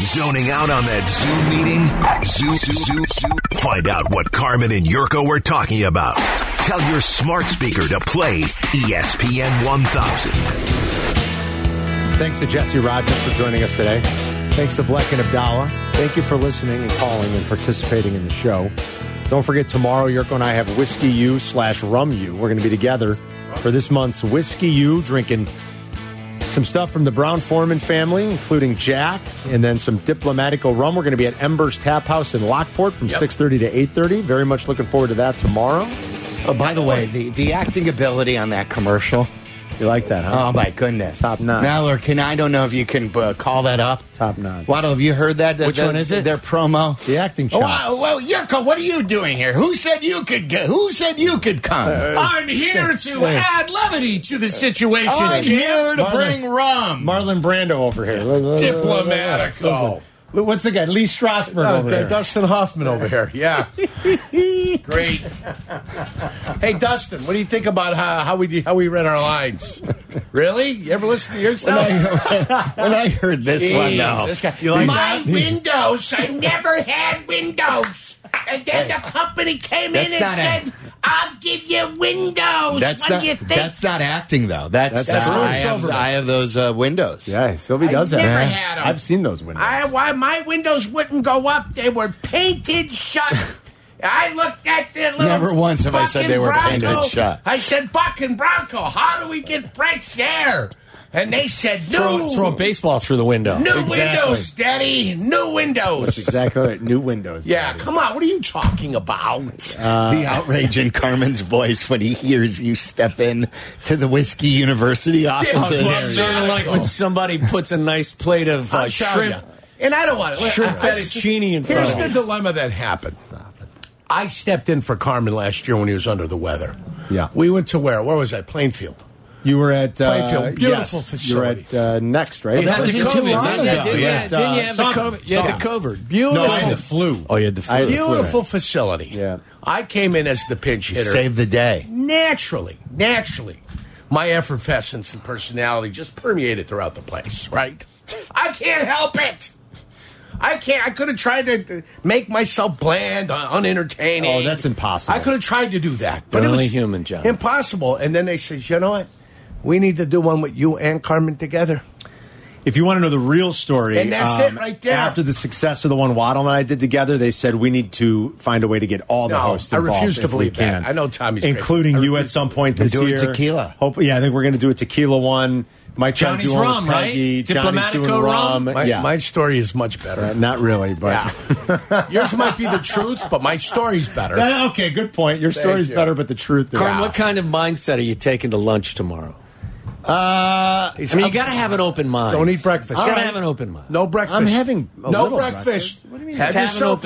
Zoning out on that Zoom meeting? Zoom. Find out what Carmen and Yurko were talking about. Tell your smart speaker to play ESPN 1000. Thanks to Jesse Rogers for joining us today. Thanks to Bleck and Abdallah. Thank you for listening and calling and participating in the show. Don't forget, tomorrow, Yurko and I have Whiskey U/Rum U. We're going to be together for this month's Whiskey U, drinking some stuff from the Brown Foreman family, including Jack, and then some Diplomatico rum. We're going to be at Embers Tap House in Lockport from 6:30 to 8:30. Very much looking forward to that tomorrow. Oh, by the way, the acting ability on that commercial. You like that, huh? Oh, my goodness. Top notch. Mallor, I don't know if you can call that up. Top notch. Waddle, have you heard that? Which one is it? Their promo. The acting chops. Well, Yurko, what are you doing here? Who said you could come? I'm here to add levity to the situation. I'm here to bring rum. Marlon Brando over here. Diplomatico. What's the guy? Lee Strasberg over here. Dustin Hoffman over here. Yeah. Great. Hey, Dustin, what do you think about how we read our lines? Really? You ever listen to yourself? When I heard this one, no. This guy, You like my that? windows, I never had windows. And then the company came in and said, I'll give you windows. What do you think? That's not acting, though. That's I have those windows. Yeah, Sylvie does I have. never that. had 'em. I've seen those windows. Why my windows wouldn't go up? They were painted shut. I looked at the little Never once have I said they were Bronco. painted shut. I said, Buck and Bronco, how do we get fresh air? And they said, Throw a baseball through the window. New windows, Daddy. New windows. That's exactly right. New windows. Yeah, Daddy. come on. What are you talking about? The outrage in Carmen's voice when he hears you step in to the Whiskey University offices. Sort of like when somebody puts a nice plate of I'll tell shrimp ya. And I don't want to. shrimp fettuccine in front Here's of the you. dilemma that happened. I stepped in for Carmen last year when he was under the weather. Yeah. We went to where? Where was I? Plainfield. You were at Plainfield. Beautiful yes, facility. You were at Next, right? You had was the in COVID, Toronto, didn't you? yeah. Didn't you have the Summer. COVID? You had the COVID. Beautiful. No, I had the flu. Oh, you had the I had flu. the flu. Beautiful facility. Yeah. I came in as the pinch hitter. Save the day. Naturally. My effervescence and personality just permeated throughout the place, right? I can't help it. I could have tried to make myself bland, unentertaining. Oh, that's impossible. I could have tried to do that. You're it only was human, John. Impossible. And then they said, you know what? We need to do one with you and Carmen together. If you want to know the real story, And that's it right there. After the success of the one Waddle and I did together, they said we need to find a way to get all the No, hosts I involved. refuse to if we believe that. can. I know Tommy's including crazy. you at some point this do a year. tequila. I think we're going to do a tequila one. Might try to Johnny's do one rum, with right? Peggy. Johnny's Diplomatico doing rum? rum. My story is much better. Not really, but Yours might be the truth, but my story's better. okay, good point. Your story's you. better, but the truth is Carm, what kind of mindset are you taking to lunch tomorrow? I mean, you got to have an open mind. Don't eat breakfast. You got to have an open mind. No breakfast. I'm having a no little breakfast. breakfast. What do you mean? Have Have an yourself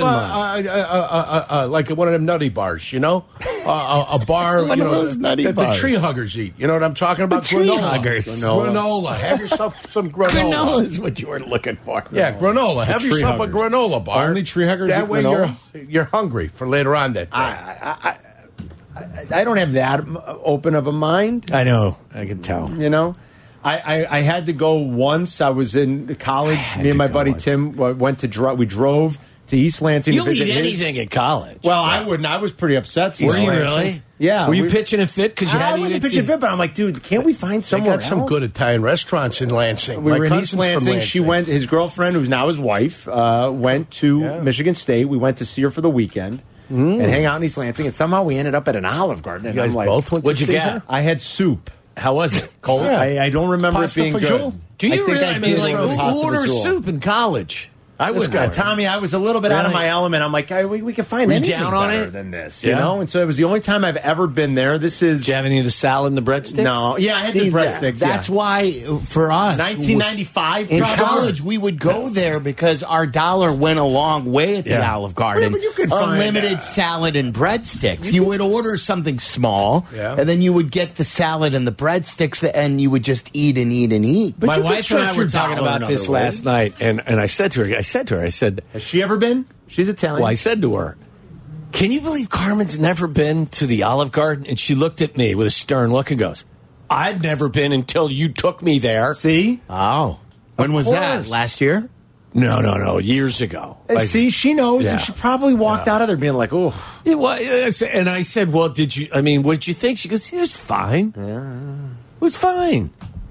open like one of them nutty bars, you know, a bar. One you of know, those nutty that bars. the tree huggers eat. You know what I'm talking about? tree Granola. huggers. Granola. Have yourself some granola. Granola is what you were looking for. Yeah, granola. Have tree yourself huggers. a granola bar. Only tree huggers That eat way granola? you're hungry for later on that day. I don't have that open of a mind. I know. I can tell. You know, I had to go once. I was in college. Me and my buddy once. Tim went to we drove to East Lansing. You'll to visit eat his- anything at college. Well, I wouldn't. I was pretty upset. Were you Lansing. really? Yeah. Were you pitching a fit because you I had to wasn't eat pitching fit, but I'm like, dude, can't we find They somewhere got some else? good Italian restaurants in Lansing. We My were in cousin's East from Lansing. She went. His girlfriend, who's now his wife, went to Michigan State. We went to see her for the weekend and hang out in East Lansing. And somehow we ended up at an Olive Garden. And You guys I'm like, both went What'd to you see get? her? I had soup. How was it? Cold? Yeah. I don't remember Pasta it being fagioli? good. Do you I think really? I I mean, did like, order who pasta orders fagioli. soup in college? I This wouldn't guy, order. Tommy, I was a little bit out of Really? my element. I'm like, we can find Were you anything down on better it? than this, Yeah. you know? And so it was the only time I've ever been there. This is... Did you have any of the salad and the breadsticks? No. Yeah, I had the breadsticks. That's why, for us, 1995. in probably. college, we would go there because our dollar went a long way at the Yeah. Olive Garden. Well, but you could find, unlimited salad and breadsticks. You would order something small, Yeah. and then you would get the salad and the breadsticks, and you would just eat and eat and eat. But My you could wife and stretch I were your talking dollar about in this other ways. last night, and I said to her, I said, Has she ever been? She's Italian. well, I said to her, can you believe Carmen's never been to the Olive Garden? And she looked at me with a stern look and goes, I'd never been until you took me there. See? Oh. When was that? course. Last year? No. Years ago. And see, she knows, Yeah. and she probably walked out of there being like, "Oh, It was, and I said, "Well, what did you think?" She goes, "It was fine. It was fine."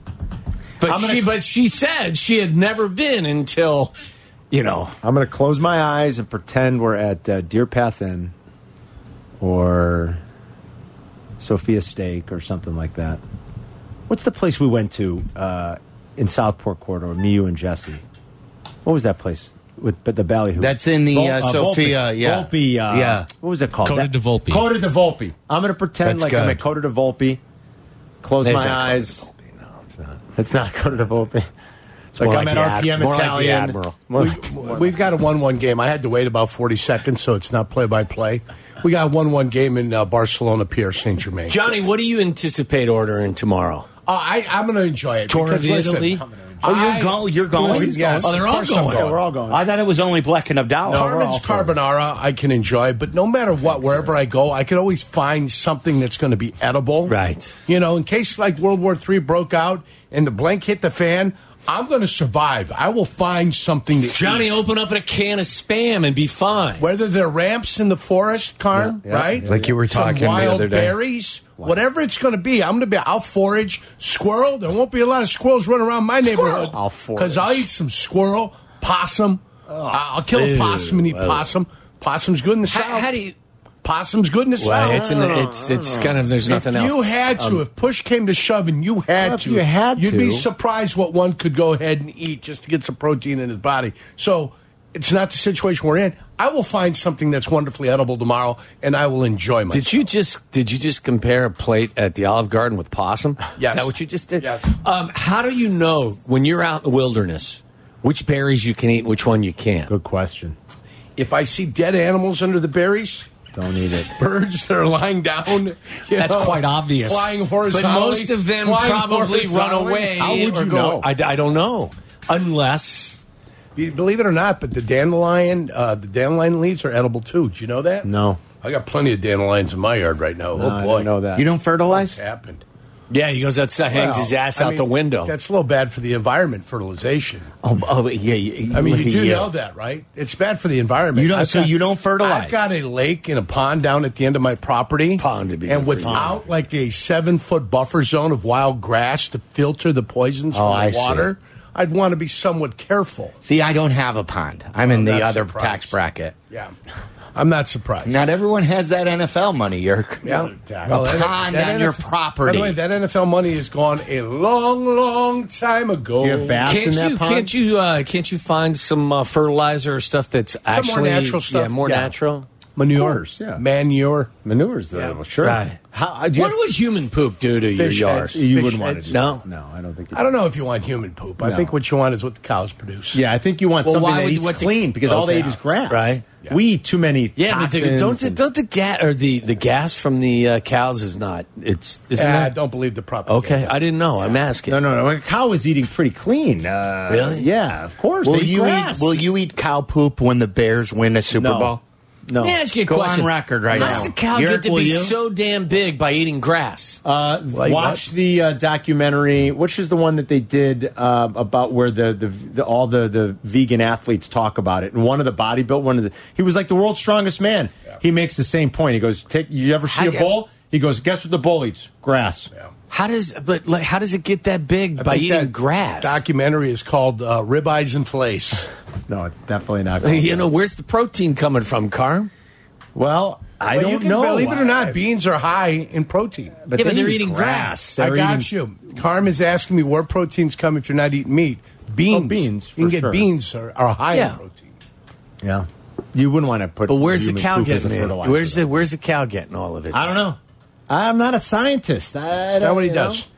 But she said she had never been until, I'm going to close my eyes and pretend we're at Deer Path Inn or Sophia Steak or something like that. What's the place we went to in Southport Corridor? Me, you, and Jesse. What was that place with the ballyhoo? That's in the Sophia. Volpe. Yeah. Volpe. Yeah. What was it called? Coda di Volpe. Coda di Volpe. I'm going to pretend That's like I'm good. at Coda di Volpe. Close It's my not eyes. Coda di Volpe. No, it's not. It's not Coda di Volpe. It's like more I'm like at the RPM more like the Italian. Admiral. We've got a 1-1 game. I had to wait about 40 seconds, so it's not play-by-play. We got a 1-1 game in Barcelona, Pierre Saint-Germain. Johnny, what do you anticipate ordering tomorrow? I'm going to enjoy it. Tour of because, Italy? listen, You're going? Yes, Oh, they're of all course I'm going. Yeah, we're all going. I thought it was only Black and Abdallah. Carmen's carbonara I can enjoy, but no matter what, wherever I go, I can always find something that's going to be edible. Right. In case like World War III broke out and the blank hit the fan, I'm going to survive. I will find something to Johnny, eat. open up a can of Spam and be fine. Whether they're ramps in the forest, Carm, right? Like you were talking the Some wild other day. berries, whatever it's going to be. I'll forage. Squirrel, there won't be a lot of squirrels running around my neighborhood. I'll forage. Because I'll eat some squirrel, possum. I'll kill a possum and eat possum. Possum's good in the south. How do you? Possum's good in the Well, south. it's kind of there's nothing If else. you had to, if push came to shove and you had if to, you had you'd be to. surprised what one could go ahead and eat just to get some protein in his body. So it's not the situation we're in. I will find something that's wonderfully edible tomorrow, and I will enjoy myself. Did you just compare a plate at the Olive Garden with possum? Yes. Is that what you just did? Yes. How do you know when you're out in the wilderness which berries you can eat and which one you can't? Good question. If I see dead animals under the berries, Don't eat it. birds that are lying down, That's quite obvious. flying horizontally. But most of them flying probably run horizontally. away. How would or you go, know? I don't know. Unless. Believe it or not, but the dandelion leaves are edible too. Did you know that? No. I got plenty of dandelions in my yard right now. No, Oh I boy, didn't know that. You don't fertilize? What's happened? Yeah, he goes outside, hangs his ass out the window. That's a little bad for the environment, fertilization. Yeah. I mean, you do know that, right? It's bad for the environment. You don't- you don't fertilize? I've got a lake and a pond down at the end of my property. Pond to be and good for without like a 7-foot buffer zone of wild grass to filter the poisons from I the see. water, I'd want to be somewhat careful. See, I don't have a pond. I'm in the not other surprised. tax bracket. Yeah, I'm not surprised. Not everyone has that NFL money, Yerk. Yeah. A pond on your property. By the way, that NFL money is gone a long, long time ago. You have bass in that pond? Can't you find some fertilizer or stuff that's more actually natural stuff, Yeah, more yeah. natural. Manure. Of course, yeah. Manure. Manures, Yeah. well, sure. Right. How, do you What would human poop do to your Fish yard? heads. you Fish wouldn't want heads. to do No? that. No, I don't think you I don't know if you want human poop. I No. think what you want is what the cows produce. Yeah, I think you want Well, something why that would- eats what the- clean because all they Okay. eat is grass. Right. Yeah. We eat too many Yeah, but toxins don't the gas or the gas from the cows is not isn't I that? don't believe the propaganda. Okay, I didn't know. I'm asking. No. A cow is eating pretty clean. Really? Yeah, of course. Will they eat you grass. will you eat cow poop when the Bears win a Super No. Bowl? No. Let me ask you a Go question. on record right How now. does a cow Yerk, get to will be you? so damn big by eating grass? Watch the documentary. Which is the one that they did about where all the vegan athletes talk about it? And one of the bodybuilders, he was like the world's strongest man. Yeah. He makes the same point. He goes, you ever see a bull? He goes, guess what the bull eats? Grass. Yeah. How does it get that big I by think eating that grass? Documentary is called Ribeyes and Flace. No, it's definitely not. You know, where's the protein coming from, Carm? Well, I Well, you don't can- know. Believe it or not, beans are high in protein. Yeah, but they they're eat eating grass. They're I got eating- you. Carm is asking me where proteins come if you're not eating meat. Beans. Oh, beans, You can for get sure. beans are high Yeah. in protein. Yeah, you wouldn't want to put. But where's the human cow poop as a getting it? fertilizer. Where's the cow getting all of it? I don't know. I'm not a scientist. Is that what he know. does?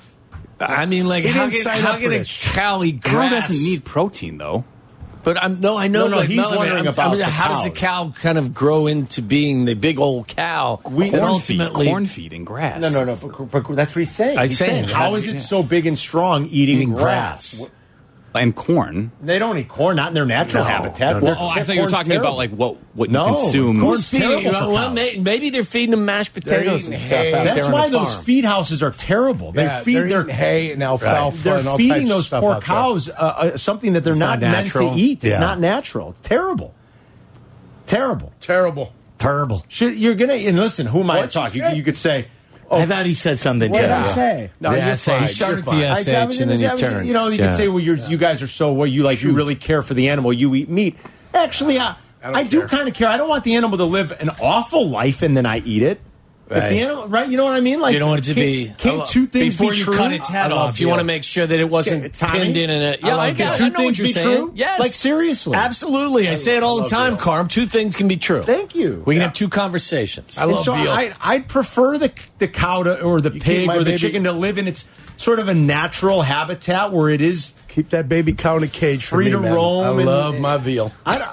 I mean, like, He how didn't sign can up for a this. cow eat Cow grass? doesn't need protein, though. But I know. No, like, he's Melanie, wondering about the how does a cows. cow kind of grow into being the big old cow? and ultimately, corn feed and grass. No. But that's what he's saying. I'm He's saying, how is it so big and strong eating Eating grass? grass. And corn. They don't eat corn, not in their natural habitat. I thought you were talking about like what you consume. Corn's terrible for well, cows. maybe they're feeding them mashed potatoes and stuff out there. That's on why the those farm. feed houses are terrible. They feed they're their eating hay and alfalfa They're and all feeding types of those stuff poor out there. cows something that they're not meant to natural. eat. It's Yeah. not natural. Terrible. Terrible. Terrible. Terrible. You're gonna and listen. Who am I to What'd you talk? say? You could say. I thought he said something. What did I too. say? No, Yeah, you're say- fine. You started You're the fine. SH and then you turned. You know, you Yeah. could say, well, you guys are so well. You really care for the animal. You eat meat. Actually, I do care. kind of care. I don't want the animal to live an awful life and then I eat it. If Right. the animal, right? You know what I mean? Like You don't want it to be Can't two things before be you true? cut its head I love off. You want to make sure that it wasn't Tommy? pinned in a. Yeah, I love Bill. know Two what things you're be saying. true? Yes, Like, seriously. absolutely. I say it all the time, Carm. Two things can be true. Thank you. We can have two conversations. I And love so veal. I'd prefer the cow or the keep pig my or the baby- chicken to live in its sort of a natural habitat where it is. Keep that baby cow in a cage for Free me, to man. roam I and- love my veal.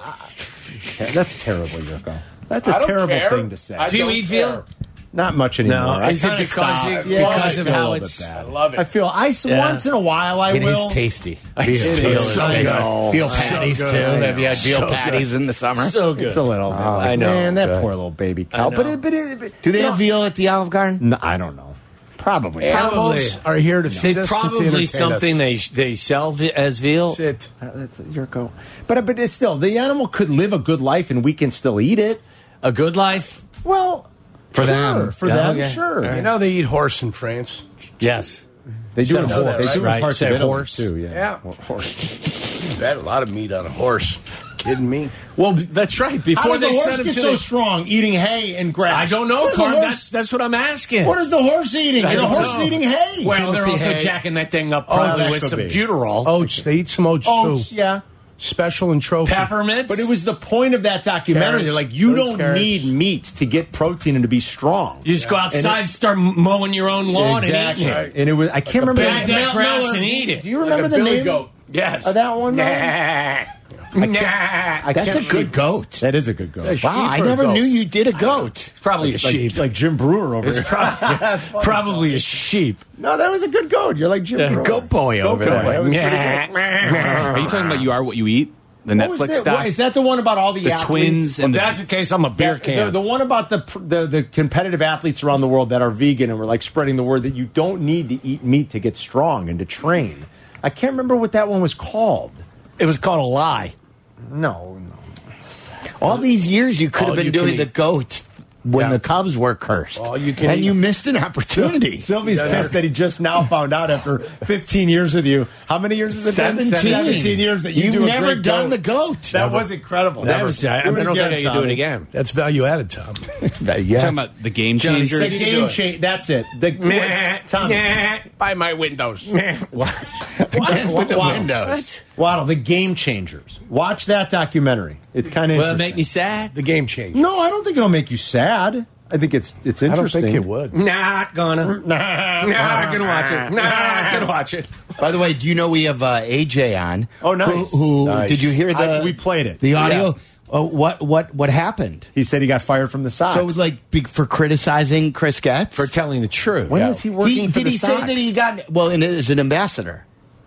That's terrible, Yurko. That's I a don't terrible care. thing to say. I Do you don't eat care. veal? Not much anymore. No, I is it kinda because stopped. you- Yeah, because I of feel a how little bit it's- bad. I love it. I feel once in a while I It is will. tasty. It Veal is is so tasty. good. Veal So patties good. too. Have you had veal So good. patties in the summer? So good. It's a little bit. I know. Man, that Good. poor little baby cow. I But know. Do they you have know- veal at the Olive Garden? No, I don't know. Probably. Animals are here to feed us and to Probably entertain something us. they sell as veal. That's it. That's Yurko. But it's still, the animal could live a good life and we can still eat it. A good life. Well, For sure, them. For Yeah, them, okay. sure. You know they eat horse in France. Yes. They do Said in horse, They do in right? parts Said of Italy, horse. too. Yeah. Yeah. Horse. They had a lot of meat on a horse. Kidding me? Well, that's right. How Before does the they horse sent him get to so the, strong eating hay and grass? I don't know, What is the Carm. horse- That's what I'm asking. What is the horse eating? I The don't horse know. eating hay. Well, they're Timothy also hay. jacking that thing up Oh, probably that with could some be. buterol. Oats. They eat some oats, Oats, too. yeah. Special and trophy. Peppermints. But it was the point of that documentary. Carrots. They're like, you Good don't carrots. need meat to get protein and to be strong. You just go outside and start mowing your own lawn Exactly. and eating it. And it was, I can't remember Bag the that Mel grass Miller- and eat it. Do you remember Like a the billy name goat. Yes. of that one? though? Nah. I That's a can't- good goat. That is a good goat. Wow, I Sheep or never goat? knew you did a goat. Probably a sheep. Like Jim Brewer over here. Probably a sheep. No, that was a good goat. You're like Jim Brewer. Goat boy over boy. there. That was pretty good. Are you talking about You Are What You Eat? The What was Netflix that? doc? Is that the one about all the athletes? twins If and that's the case, I'm a beer can. The one about the competitive athletes around the world that are vegan and we're like spreading the word that you don't need to eat meat to get strong and to train. I can't remember what that one was called. It was called a lie. No. All these years you could have All been you doing can the eat. goat when Yeah. the Cubs were cursed. All you can and eat. you missed an opportunity. Sylvie's Yeah. pissed that he just now found out after 15 years with you. How many years has it been? 17 years that you You've do a never great done goat. the goat. That was incredible. That was. I don't think I can do it again. That's value added, Tom. Yes. talking about the Game Johnny, Changers. The Said you game do it. change. That's it. Tommy. Buy my windows. Against with the Wow. windows. Waddle, the Game Changers. Watch that documentary. It's kind of Will it interesting. make me sad? The game changed. No, I don't think it'll make you sad. I think it's I interesting. don't think it would. Not gonna. Not gonna watch it. Not gonna watch it. By the way, do you know we have AJ on? Oh, nice. Who Nice. did you hear the? We played it. The audio. What happened? He said he got fired from the Sox. So it was like big for criticizing Chris Getz. For telling the truth. when was he working for did the he Sox? say that he got and as an ambassador?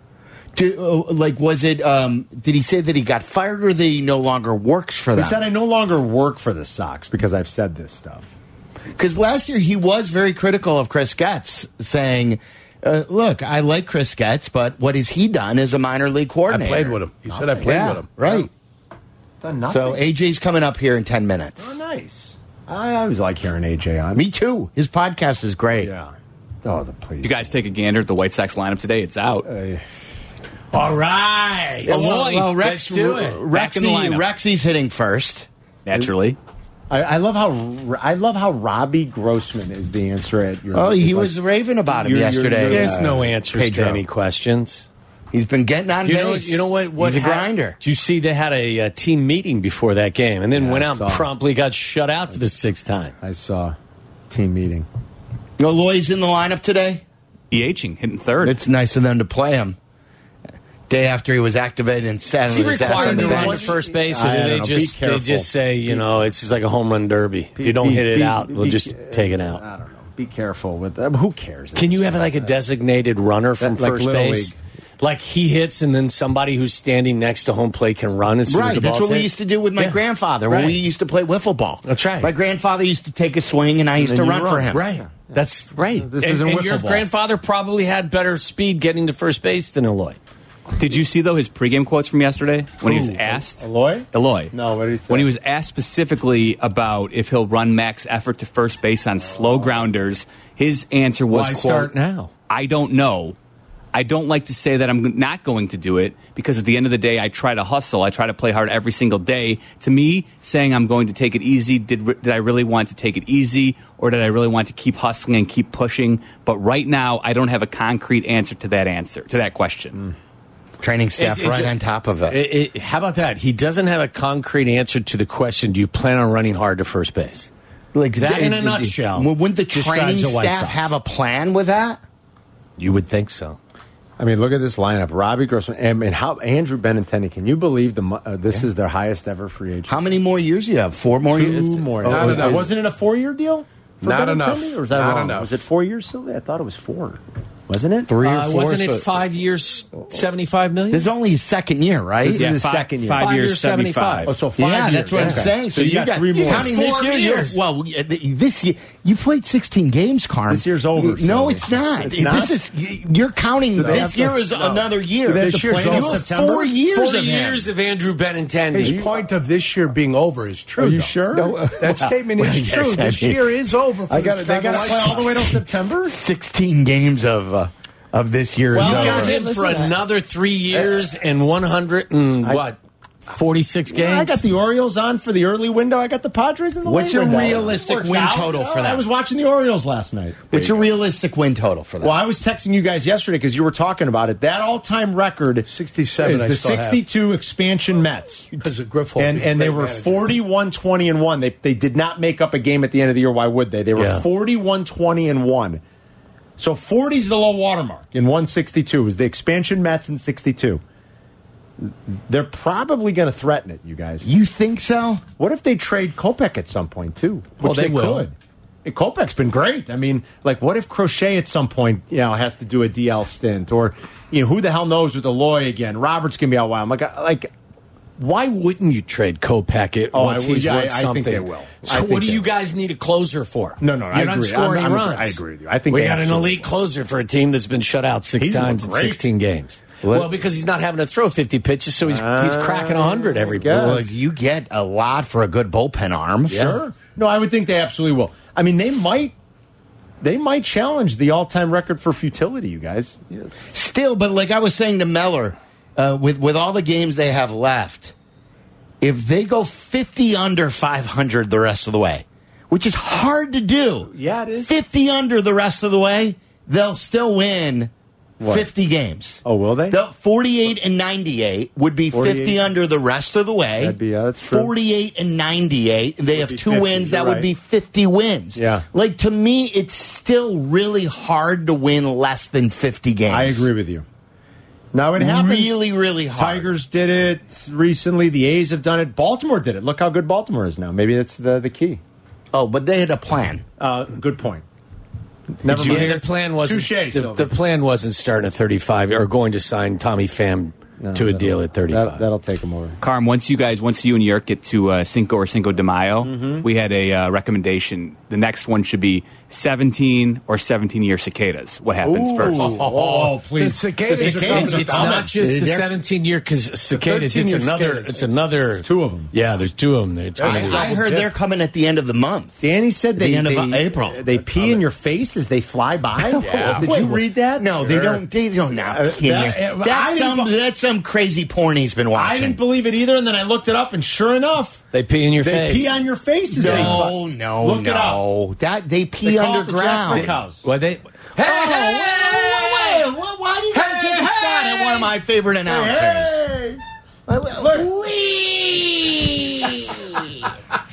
Was it? Did he say that he got fired or that he no longer works for He them? said, I no longer work for the Sox because I've said this stuff. Because last year he was very critical of Chris Getz, saying, "Look, I like Chris Getz, but what has he done as a minor league I coordinator?" played with him. He said I played Yeah, with him. right. Done nothing. So AJ's coming up here in 10 minutes. Oh, nice. I always like hearing AJ on. Me too. His podcast is great. Yeah. Oh, the please. You guys take a gander at the White Sox lineup today. It's out. All right. Well, Let's do it. Back in the lineup. Rexy's hitting first. Naturally. I love how Robbie Grossman is the answer at your. Oh, he like- was raving about him you're- yesterday. There's no answers Pedro. to any questions. He's been getting on base. You know what? He's a grinder. Did you see they had a team meeting before that game, and then Yeah, went I out and saw. promptly got shut out for the sixth time? I saw team meeting. Loy's in the lineup today. DHing, hitting third. It's nice of them to play him. Day after he was activated and sat Is on he his ass on required the to run to bench. first base, or I do don't they know. Be just careful. say, it's just like a home run derby? If you don't hit it out, we'll just take it out. I don't know. Be careful with that. Who cares? Can you have like a designated runner from Like first Little base? League. Like he hits, and then somebody who's standing next to home plate can run as soon as Right, the that's ball's what we hit? used to do with my grandfather when Right. we used to play wiffle ball. That's right. My grandfather used to take a swing, and I used to then you run for him. Right. That's right. This and, isn't and wiffle your ball. grandfather probably had better speed getting to first base than Eloy. Did you see, though, his pregame quotes from yesterday when he was asked? Eloy? Eloy. No, what did he say? When he was asked specifically about if he'll run max effort to first base on slow grounders, his answer was, Why quote, start now? I don't know. I don't like to say that I'm not going to do it because at the end of the day, I try to hustle. I try to play hard every single day. To me, saying I'm going to take it easy, did I really want to take it easy or did I really want to keep hustling and keep pushing? But right now, I don't have a concrete answer to that question. Training staff It right ju- on top of it. How about that? He doesn't have a concrete answer to the question, do you plan on running hard to first base? Like that in a nutshell Wouldn't the describes training the White staff Sox. have a plan with that? You would think so. I mean, look at this lineup: Robbie Grossman and how Andrew Benintendi. Can you believe this is their highest ever free agent? How many more years do you have? 4 more years? Two more. Not enough. Wasn't it a 4-year deal? For Not Benintendi, enough. Or was that Not wrong? enough. Was it 4 years, Sylvia? I thought it was 4. Wasn't it? 3 or 4. Wasn't it so- 5 years, $75 million? This is only his second year, right? This is his five- second year. 5 years, 75. 75. Oh, so 5 Yeah, years. that's what I'm Okay. saying. So you got 3 more. Counting this 4 year, years. this year you played 16 games, Carm. This year's over, No, Sylvia. it's not. It's not? This is you're counting. they have This year to- is another year. they have This to year's play till you have September? 4 years 4 of him. years of Andrew Benintendi. His point of this year being over is true. Are you though. sure? No, that statement is Yes, true. I This mean- year is over. For They the got to Chicago play White all the way till Sox. September. 16 games of this year Well, is he over. goes in for another 3 years and 46 games? Yeah, I got the Orioles on for the early window. I got the Padres in the What's late your window. realistic Works win out. total for that? I was watching the Orioles last night. What's your realistic win total for that? Well, I was texting you guys yesterday because you were talking about it. That all-time record 67 is I the still have. 62 expansion Mets. Because of Griffo. And they were 41-20-1. They did not make up a game at the end of the year. Why would they? They were Yeah. 41-20-1. So 40 is the low watermark in 162. It was the expansion Mets in 62. They're probably going to threaten it, you guys. You think so? What if they trade Kopech at some point, too? Well, Which they will. could. And Kopech's been great. I mean, like, what if Crochet at some point, has to do a DL stint? Or, who the hell knows with Eloy again? Robert's going to be out a while. Like, Why wouldn't you trade Kopech once he's worth I something? think they will. So I think what do they you will. guys need a closer for? No, you I don't agree. score any I'm- runs. I agree with you. I think we they got an absolutely elite will. closer for a team that's been shut out 6 He's times in great. 16 games. What? Well, because he's not having to throw 50 pitches, so he's cracking 100 every guess. ball. Well, you get a lot for a good bullpen arm. Sure. No, I would think they absolutely will. I mean, they might challenge the all-time record for futility, you guys. Still, but like I was saying to Meller, with all the games they have left, if they go 50 under 500 the rest of the way, which is hard to do. Yeah, it is. 50 under the rest of the way, they'll still win What? 50 games. Oh, will they? 48 and 98 would be 48. 50 under the rest of the way. That'd be- that's true. 48 and 98. They have be 2 50, wins. That you're would right. be 50 wins. Yeah. Like, to me, it's still really hard to win less than 50 games. I agree with you. Now, it happens. Really, really hard. Tigers did it recently. The A's have done it. Baltimore did it. Look how good Baltimore is now. Maybe that's the key. Oh, but they had a plan. Good point. Never mind. Yeah, the plan wasn't. Touche, the Sylvia. plan wasn't starting at 35 or going to sign Tommy Pham to a deal at 35. That'll take them over. Carm, once you and Yerk get to Cinco or Cinco de Mayo, we had a recommendation. The next one should be 17 or 17-year cicadas. What happens first? Oh, please. The cicadas The are cicadas coming. It's not just the They're- 17-year because cicadas. It's 13-year another. cicadas. It's another. 2 of them. Yeah, there's 2 of them. It's gonna be- I heard they're coming at the end of the month. Danny said The end of April. They pee in your face as they fly by. Did you read that? No, they don't. They don't know. That's some crazy porn he's been watching. I didn't believe it either, and then I looked it up, and sure enough, They pee in your they face. pee on your face. As they No, fly. no, Look it up. no. That they pee They call it the Jack underground. Cook House. Well, they. Hey, Wait, why do you gotta take a shot at one of my favorite announcers? Hey!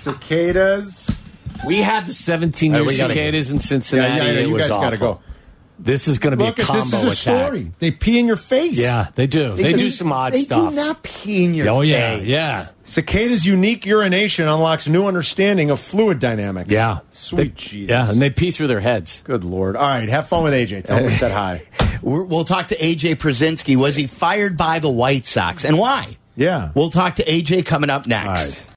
Cicadas. We had the 17-year we gotta cicadas in Cincinnati. Yeah, it you was guys got to awful. go. This is going to be a combo this is a attack. story. They pee in your face. Yeah, they do. They do some odd stuff. They do not pee in your Oh, face. yeah. Cicada's unique urination unlocks new understanding of fluid dynamics. Yeah. Sweet Jesus. Yeah, and they pee through their heads. Good Lord. All right, have fun with AJ. Tell him we said hi. We'll talk to AJ Przinsky. Was he fired by the White Sox? And why? Yeah. We'll talk to AJ coming up next. All right.